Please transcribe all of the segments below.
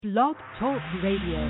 Blog Talk Radio.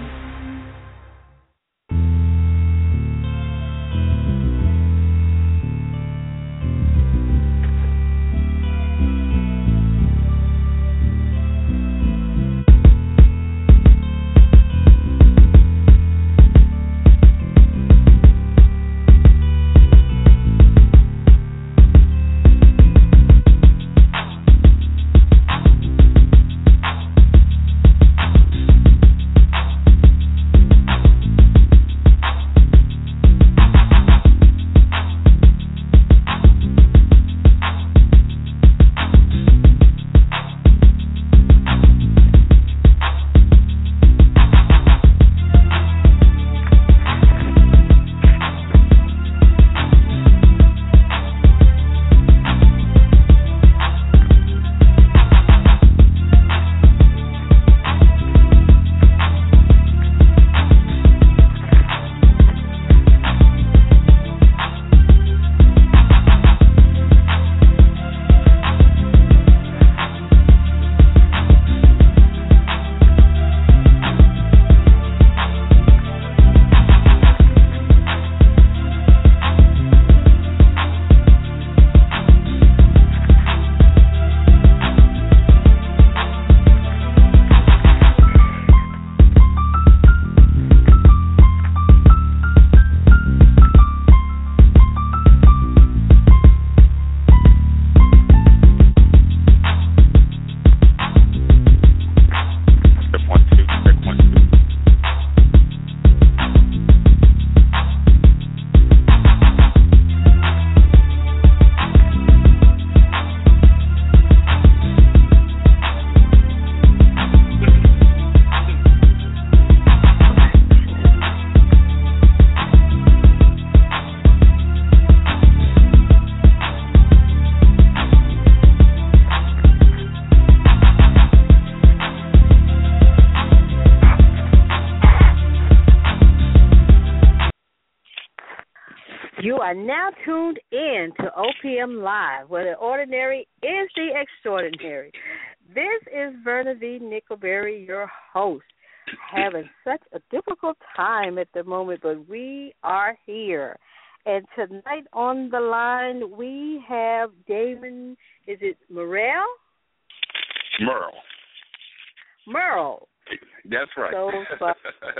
You are now tuned in to OPM Live, where the ordinary is the extraordinary. This is Verna V. Nickelberry, your host, having such a difficult time at the moment, but we are here. And tonight on the line, we have Damon, is it Merle? Merle. That's right. So fun.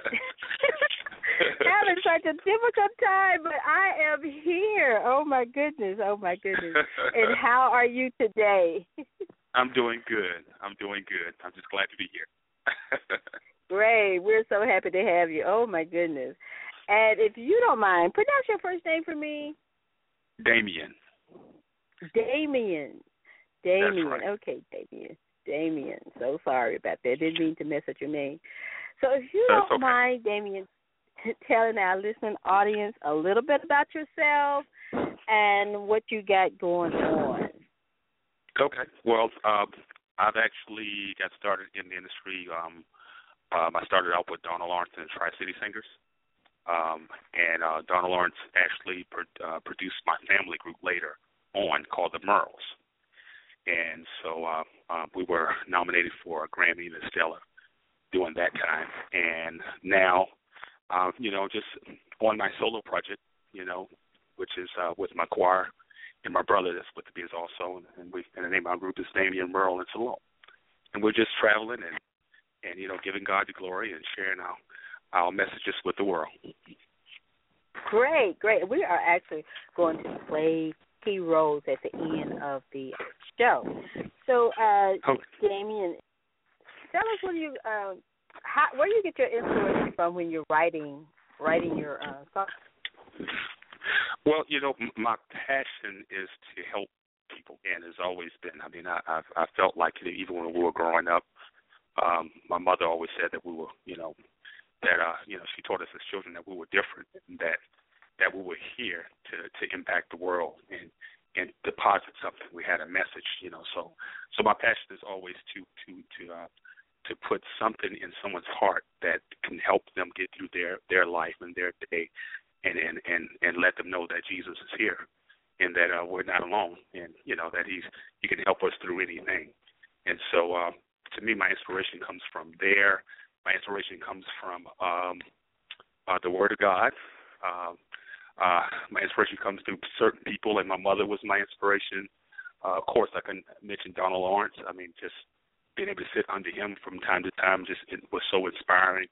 Having such a difficult time, but I am here. Oh, my goodness. And how are you today? I'm doing good. I'm just glad to be here. Great. We're so happy to have you. Oh, my goodness. And if you don't mind, pronounce your first name for me. Damien. That's right. Okay, Damien. So sorry about that. Didn't mean to mess up your name. So if you don't mind, Damien, telling our listening audience a little bit about yourself and what you got going on. Okay. Well, I've actually got started in the industry. I started out with Donna Lawrence and Tri-City Singers. And Donna Lawrence actually produced my family group later on called the Merles. And so we were nominated for a Grammy and a Stella during that time. And now, just on my solo project, which is with my choir and my brother that's with the biz also. And the name of our group is Damien, Merle, and Salome. And we're just traveling and giving God the glory and sharing our messages with the world. Great. We are actually going to play key roles at the end of the show. So, Damien, tell us where you get your inspiration from when you're writing your songs. Well, my passion is to help people, and has always been. I mean, I felt like even when we were growing up, my mother always said that we were, she taught us as children that we were different, and that we were here to impact the world and deposit something. We had a message, So my passion is always to put something in someone's heart that can help them get through their life and their day, and let them know that Jesus is here, and that we're not alone, and that he can help us through anything. And so to me, my inspiration comes from there. my inspiration comes from the Word of God. My inspiration comes through certain people, and my mother was my inspiration. Of course, I can mention Donald Lawrence. I mean, just being able to sit under him from time to time, just it was so inspiring.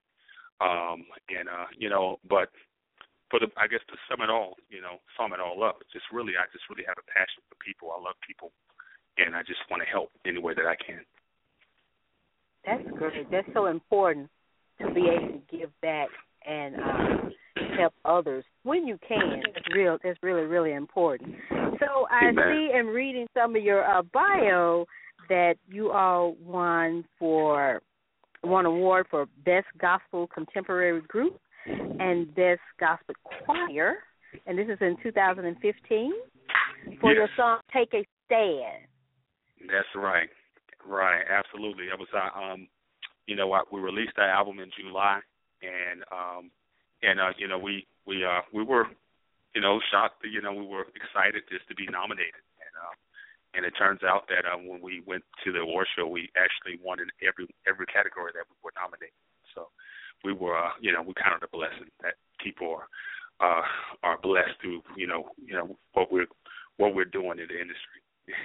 But I guess to sum it all up, I just really have a passion for people. I love people, and I just want to help any way that I can. That's great. That's so important to be able to give back and help others when you can. That's really, really important. So I see and reading some of your bio that you all won award for Best Gospel Contemporary Group and Best Gospel Choir, and this is in 2015 for your song "Take a Stand." That's right. Right, absolutely. That was we released that album in July, and we were shocked. We were excited just to be nominated, and it turns out that when we went to the award show, we actually won in every category that we were nominated. So we were we counted a blessing that people are blessed through what we're doing in the industry.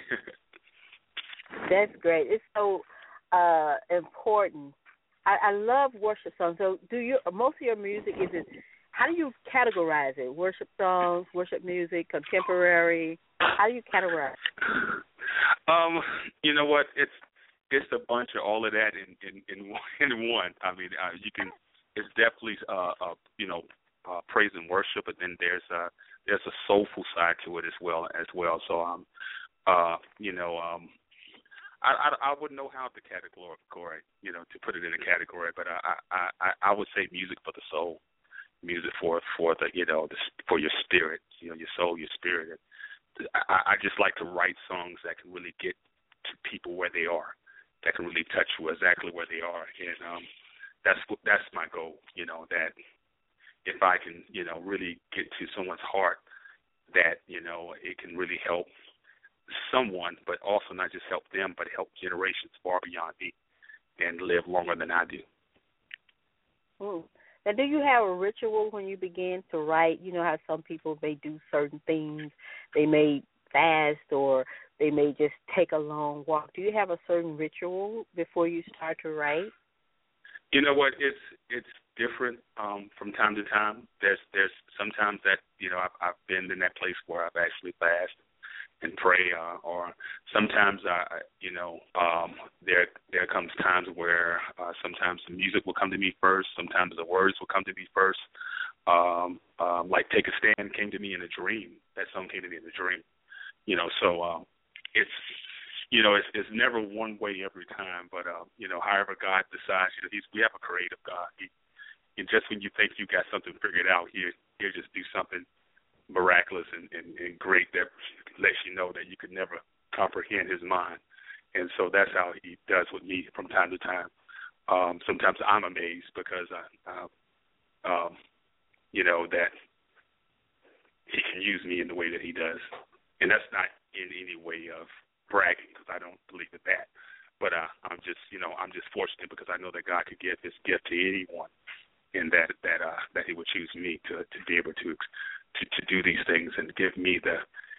That's great. It's so important. I love worship songs. So most of your music, how do you categorize it? Worship songs, worship music, contemporary? How do you categorize it? You know what? It's a bunch of all of that in one. I mean, it's definitely praise and worship, but then there's a soulful side to it as well. So I wouldn't know how to categorize, to put it in a category, but I would say music for the soul, music for the for your spirit, your soul, your spirit. I just like to write songs that can really get to people where they are, that can really touch you exactly where they are, and that's my goal. That if I can, really get to someone's heart, that it can really help someone, but also not just help them, but help generations far beyond me and live longer than I do. Now, do you have a ritual when you begin to write? You know how some people, they do certain things. They may fast or they may just take a long walk. Do you have a certain ritual before you start to write? You know what? It's different from time to time. There's sometimes that, I've been in that place where I've actually fasted and pray, or sometimes there comes times where sometimes the music will come to me first, sometimes the words will come to me first. Like "Take a Stand" came to me in a dream. That song came to me in a dream. So it's never one way every time, but however God decides, we have a creative God. And just when you think you got something figured out, he'll just do something miraculous and great that lets you know that you could never comprehend his mind. And so that's how he does with me from time to time. Sometimes I'm amazed because that he can use me in the way that he does. And that's not in any way of bragging, because I don't believe in that. But I'm just fortunate because I know that God could give his gift to anyone, and that he would choose me to be able to do these things and give me the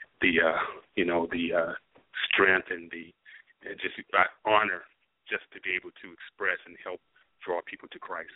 strength and just honor just to be able to express and help draw people to Christ.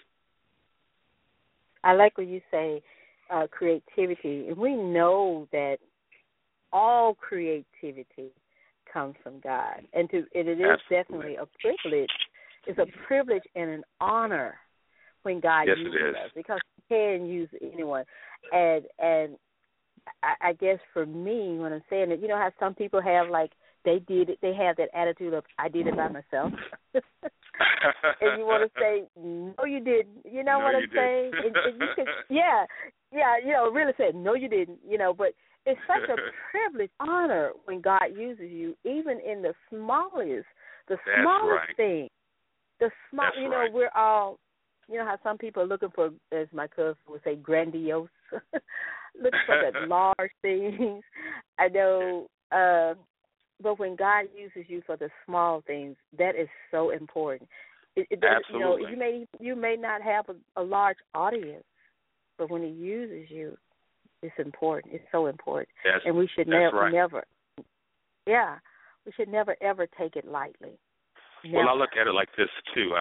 I like what you say, creativity, and we know that all creativity comes from God, and it is definitely a privilege. It's a privilege and an honor when God uses us, because He can use anyone. And I guess for me, when I'm saying it, how some people have they have that attitude of I did it by myself, and you want to say no, you didn't. You know what I'm saying? And you can, really say no, you didn't. But it's such a privilege, honor when God uses you, even in the smallest thing. The small, right. We're all. How some people are looking for, as my cousin would say, grandiose, looking for the large things. I know, but when God uses you for the small things, that is so important. Absolutely. You may not have a large audience, but when he uses you, it's important. It's so important, and we should right. never, we should never ever take it lightly. Never. Well, I look at it like this too.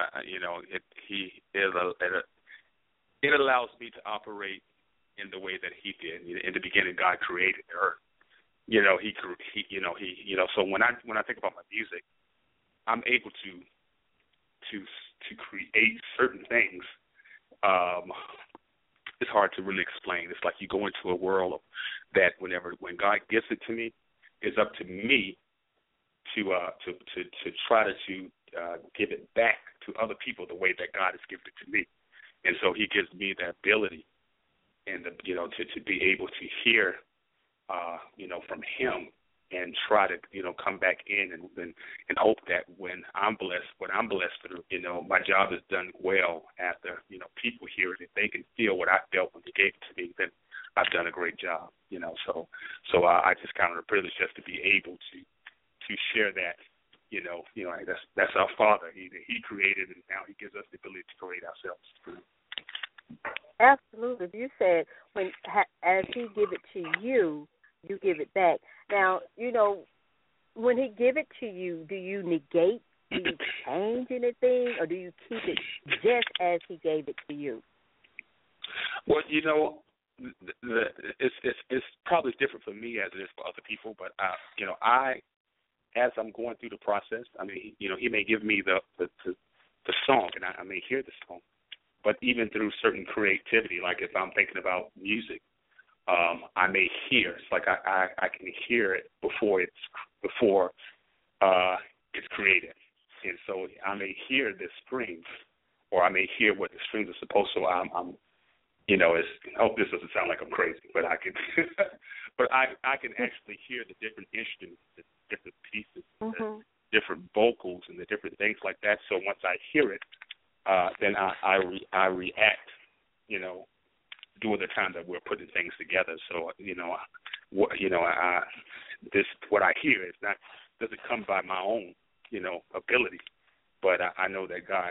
It allows me to operate in the way that he did. In the beginning, God created the earth. So when I think about my music, I'm able to create certain things. It's hard to really explain. It's like you go into a world that when God gives it to me, it's up to me to try to give it back to other people the way that God has given it to me. And so he gives me the ability and to be able to hear from him and try to come back in and hope that when I'm blessed, through, my job is done well after people hear it. If they can feel what I felt when they gave it to me, then I've done a great job. So I just count it a privilege just to be able to share that. That's our Father. He created, and now he gives us the ability to create ourselves. Absolutely. You said as he give it to you, you give it back. Now, when he give it to you, do you negate? Do you change anything, or do you keep it just as he gave it to you? Well, it's probably different for me as it is for other people, but as I'm going through the process, he may give me the song, and I may hear the song, but even through certain creativity, like if I'm thinking about music, I may hear. It's like I can hear it before it's created, and so I may hear the strings, or I may hear what the strings are supposed to. I hope this doesn't sound like I'm crazy, but I can, but I can actually hear the different instruments, the different pieces, the different vocals, and the different things like that. So once I hear it, then I react, during the time that we're putting things together. So what I hear doesn't come by my own ability, but I know that God,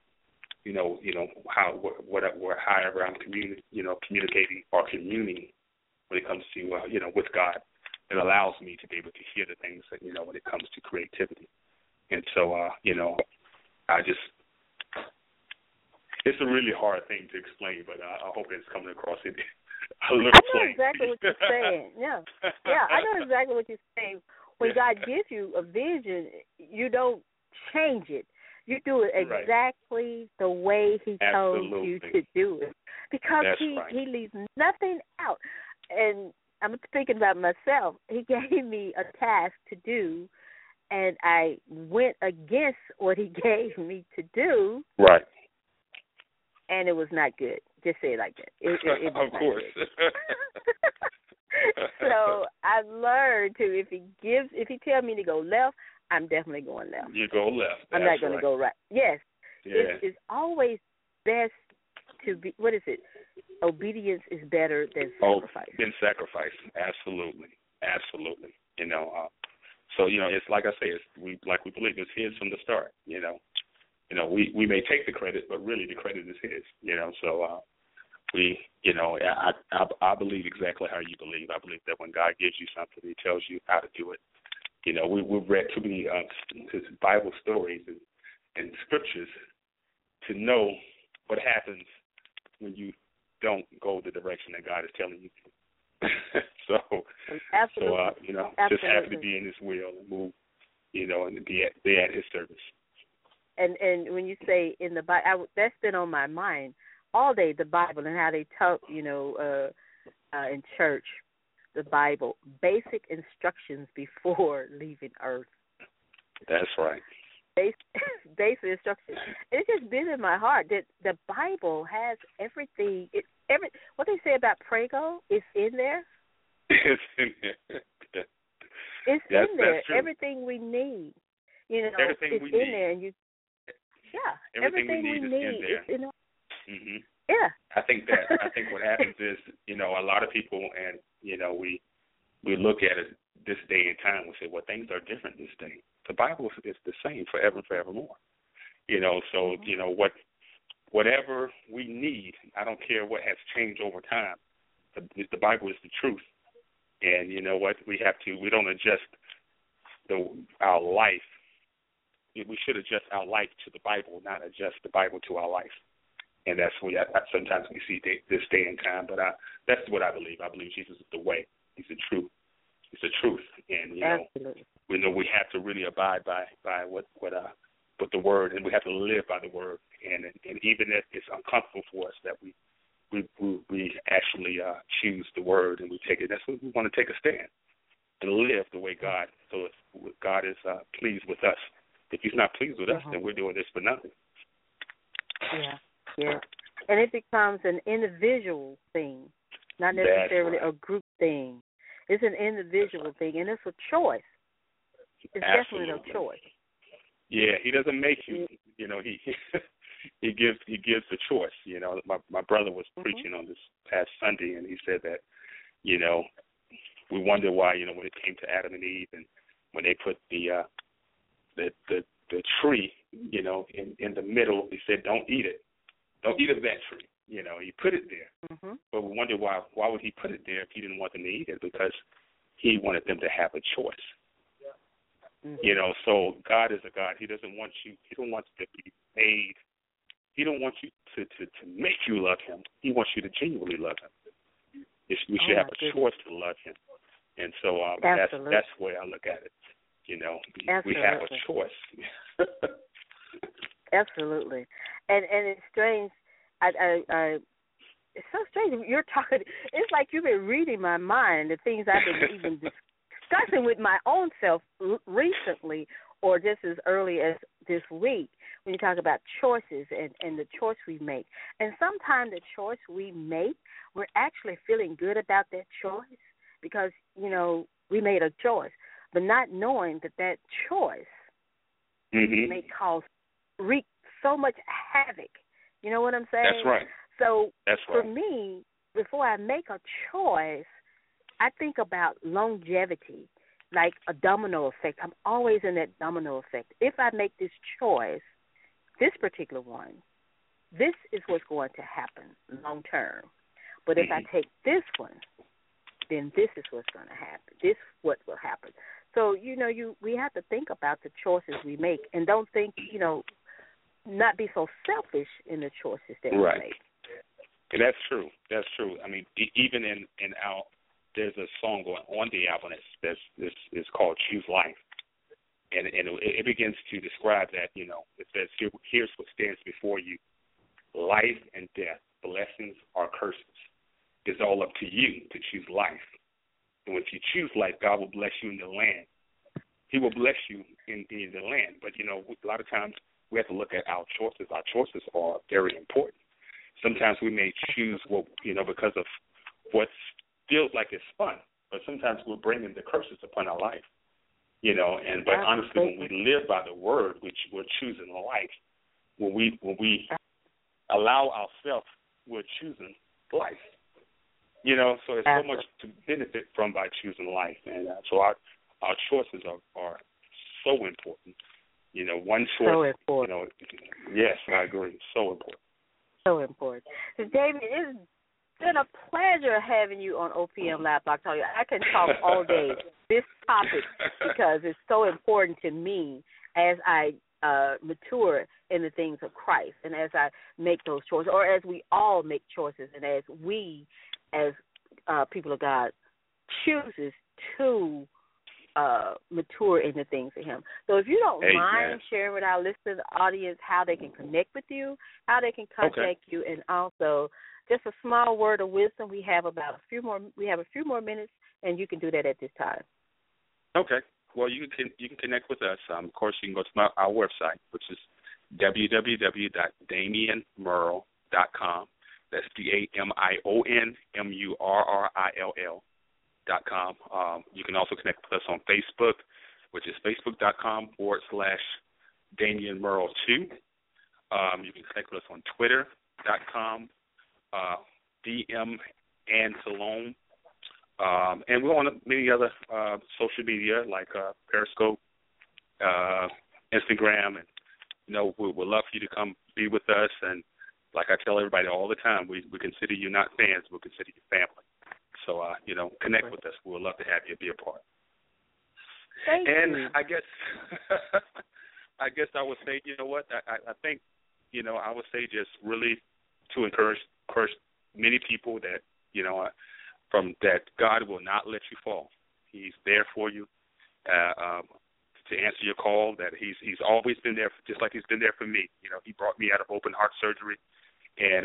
however I'm communicating or communing when it comes to with God, it allows me to be able to hear the things that when it comes to creativity, and so I just. It's a really hard thing to explain, but I hope it's coming across in a little plain. I know exactly what you're saying. Yeah, I know exactly what you're saying. When God gives you a vision, you don't change it. You do it exactly the way he told you to do it, because he leaves nothing out. And I'm thinking about myself. He gave me a task to do, and I went against what he gave me to do. Right. And it was not good. Just say it like that. It was of course. So I learned to, if he tells me to go left, I'm definitely going left. You go left. I'm not going to go right. Yes. Yeah. It's always best to be. What is it? Obedience is better than sacrifice. Than sacrifice. Absolutely. So it's like I say, we believe it's his from the start. We may take the credit, but really the credit is his, so I believe exactly how you believe. I believe that when God gives you something, he tells you how to do it. We've read too many Bible stories and scriptures to know what happens when you don't go the direction that God is telling you to. Absolutely. Just happy to be in his will and move, and be at his service. And when you say in the Bible, that's been on my mind all day, the Bible and how they talk, in church, the Bible, basic instructions before leaving Earth. That's right. Basic instructions. It's just been in my heart that the Bible has everything. What they say about Prego is in there. It's in there. It's in there. That's true. Everything we need. Everything it's we in need. there, and everything we need is in there. Mm-hmm. Yeah. I think what happens is, a lot of people, and we look at it this day and time, we say, well, things are different this day. The Bible is the same forever and forevermore. So whatever we need, I don't care what has changed over time. The Bible is the truth, and you know what? We don't adjust our life. We should adjust our life to the Bible, not adjust the Bible to our life. And that's what sometimes we see this day and time. But that's what I believe. I believe Jesus is the way. He's the truth. He's the truth. And we know we have to really abide by what the Word, and we have to live by the Word. And even if it's uncomfortable for us, that we actually choose the Word and we take it. That's what we want to take a stand and live the way God. So if God is pleased with us. If He's not pleased with us, then we're doing this for nothing. Yeah, and it becomes an individual thing, not necessarily a group thing. It's an individual thing, and it's a choice. It's definitely a choice. Yeah, He doesn't make you. He gives the choice. My brother was preaching on this past Sunday, and he said that we wonder why when it came to Adam and Eve, and when they put the tree in the middle, he said don't eat it. Don't eat of that tree. He put it there. But we wonder why would He put it there if He didn't want them to eat it? Because He wanted them to have a choice. So God is a God. He doesn't want you. He don't want you to be made. He don't want you to make you love Him. He wants you to genuinely love Him. We should have a choice to love Him. And so that's the way I look at it. We have a choice. Absolutely. And it's strange. It's so strange. You're talking. It's like you've been reading my mind. The things I've been even discussing with my own self recently, or just as early as this week. When you talk about choices and the choice we make, and sometimes the choice we make, we're actually feeling good about that choice because we made a choice, but not knowing that choice may wreak so much havoc. You know what I'm saying? That's right. So for me, before I make a choice, I think about longevity, like a domino effect. I'm always in that domino effect. If I make this choice, this particular one, this is what's going to happen long term. But if I take this one, then this is what's going to happen. This is what will happen. So, we have to think about the choices we make and don't think, not be so selfish in the choices that we make. And that's true. That's true. I mean, even in our, there's a song on the album that's called Choose Life. And it begins to describe that, it says, here's what stands before you. Life and death, blessings or curses. It's all up to you to choose life. And if you choose life, God will bless you in the land. He will bless you in the land. But, a lot of times we have to look at our choices. Our choices are very important. Sometimes we may choose because of what feels like it's fun, but sometimes we're bringing the curses upon our life. But honestly, when we live by the Word, which we're choosing life, when we allow ourselves, we're choosing life. So there's so much to benefit from by choosing life, and so our choices are so important. One choice. So important. Yes, I agree. So important. So important. So, David, it's been a pleasure having you on OPM Live Blog Talk. I can talk all day this topic because it's so important to me as I mature in the things of Christ and as I make those choices, or as we all make choices, and as we, as people of God, chooses to mature in the things of Him. So if you don't mind sharing with our listeners, audience, how they can connect with you, how they can contact you, and also just a small word of wisdom. We have a few more minutes, and you can do that at this time. Okay. Well, you can connect with us. Of course, you can go to our website, which is www.damienmurrill.com. That's DamienMurrill.com. You can also connect with us on Facebook, which is facebook.com/Damien Murrill 2. You can connect with us on Twitter.com, DM and Salome. And we're on many other social media like Periscope, Instagram, and we'd love for you to come be with us. And like I tell everybody all the time, we consider you not fans, we consider you family. So, connect with us. We would love to have you be a part. Thank you. I guess I would say, you know what, I think, I would say just really to encourage many people that, from that God will not let you fall. He's there for you to answer your call, that he's always been there, just like he's been there for me. He brought me out of open heart surgery, and,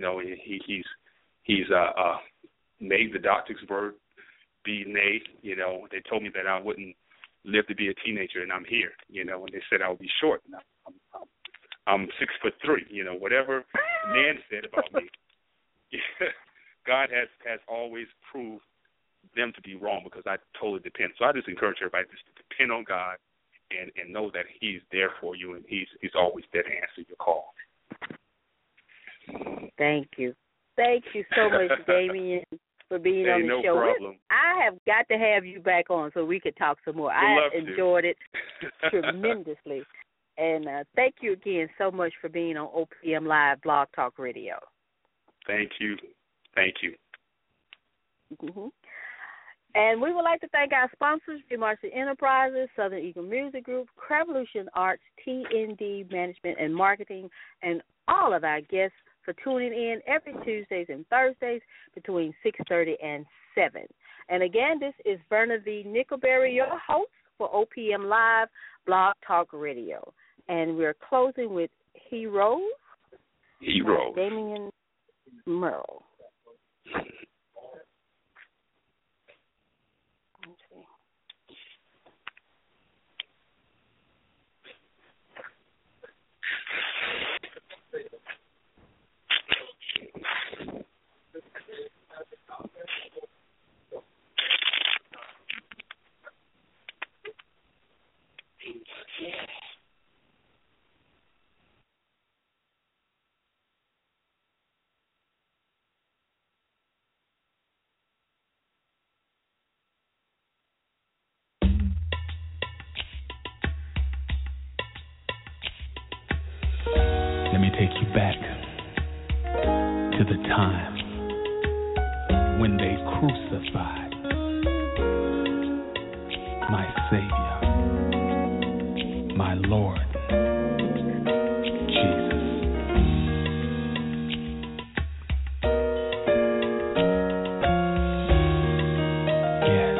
he's made the doctor's word be nay. They told me that I wouldn't live to be a teenager, and I'm here, and they said I would be short. And I'm 6'3", whatever man said about me. God has always proved them to be wrong, because I totally depend. So I just encourage everybody just to depend on God and know that he's there for you, and he's always there to answer your call. Thank you. Thank you so much, Damien, for being on the no show. Problem. I have got to have you back on so we could talk some more. I enjoyed it tremendously. And thank you again so much for being on OPM Live Blog Talk Radio. Thank you. Thank you. Mm-hmm. And we would like to thank our sponsors, Free Marshall Enterprises, Southern Eagle Music Group, Crevolution Arts, TND Management and Marketing, and all of our guests for tuning in every Tuesdays and Thursdays between 6:30 and 7. And again, this is Verna V. Nickelberry, your host for OPM Live Blog Talk Radio. And we're closing with Heroes. Heroes. Damien Merle. Let me take you back to the time when they crucified my Savior, my Lord, Jesus. Yes.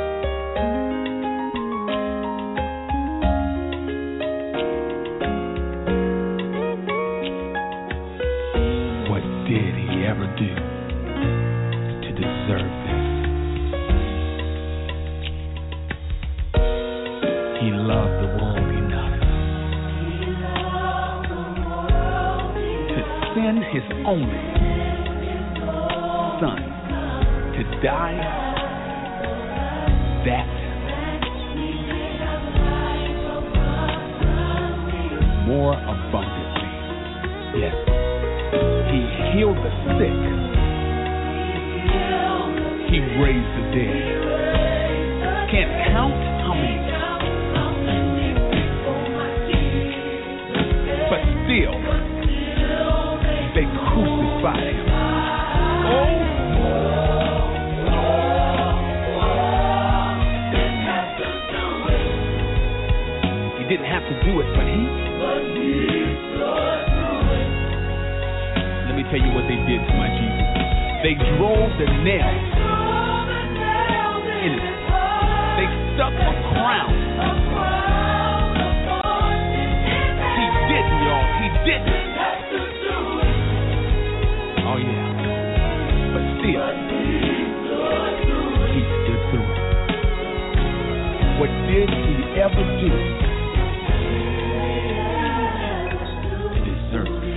What did he ever do to deserve this? He loved the world enough to send his only Son to die that more abundantly. Yes. He healed the sick. He raised the dead. Can't count how many. But still, they crucified him. Oh. He didn't have to do it, but he. Let me tell you what they did to my Jesus. They drove the nails in it. They stuck a crown. He didn't, y'all. He didn't. Oh, yeah. But still, he stood through it. What did he ever do to deserve it?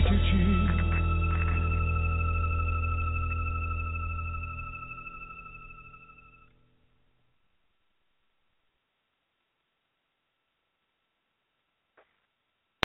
choo-choo.